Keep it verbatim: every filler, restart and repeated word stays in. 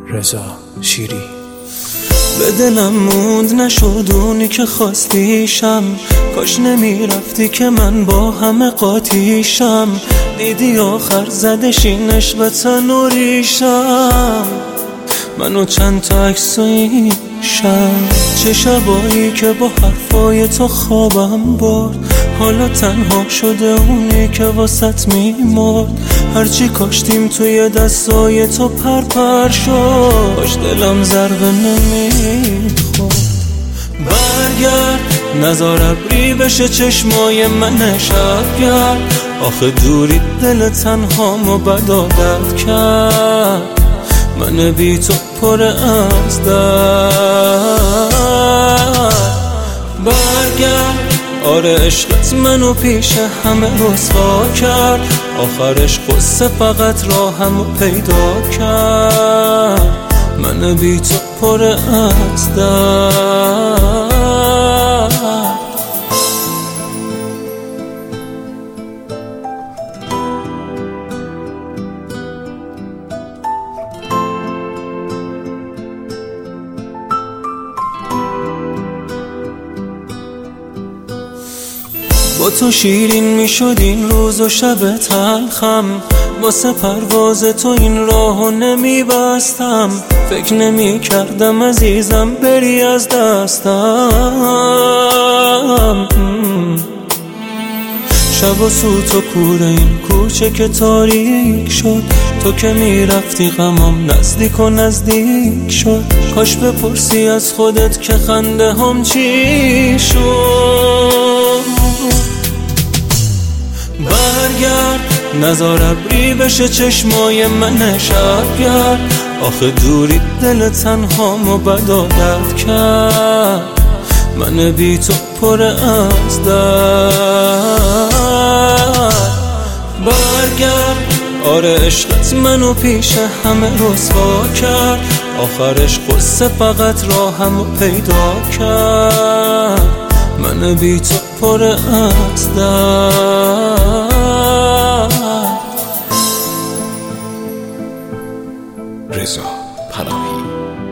رضا شیری. به دلم موند نشد اونی که خواستیشم، کاش نمیرفتی که من با همه قاطیشم. دیدی آخر زدش این عشق به تن و ریشم، منو چند تا عکساییشم. چه شبایی که با حرفای تو خوابم برد، حالا تنها شده اونی که واسط میمرد. هرچی کاشتیم توی دستای تو پر پر شد، کاش دلم ضربه نمیخورد. برگرد نزار ابری بشه چشمای من شبگرد، آخه دوری دل تنهامو بد عادت کرد. من بی تو پر از درد. برگرد آره عشقت منو پیش همه رسوا کرد، آخرش قصه فقط راهمو پیدا کرد. من بی تو پر از درد. با تو شیرین میشد این روز و شب تلخم، واسه پرواز تو این راهو نمیبستم. فکر نمی کردم عزیزم بری از دستم. شب و سوت و کوره این کوچه که تاریک شد، تو که میرفتی غمم نزدیک و نزدیک شد. کاش بپرسی از خودت که خنده هم چی شد. برگرد نزار ابری بشه چشمای من شبگرد، آخه دوری دل تنهامو بد عادت کرد. من بی تو پر از درد. برگرد آره عشقت منو پیش همه رسوا کرد، آخرش قصه فقط راهمو پیدا کرد. من بی تو پر از درد. رضا پناهی.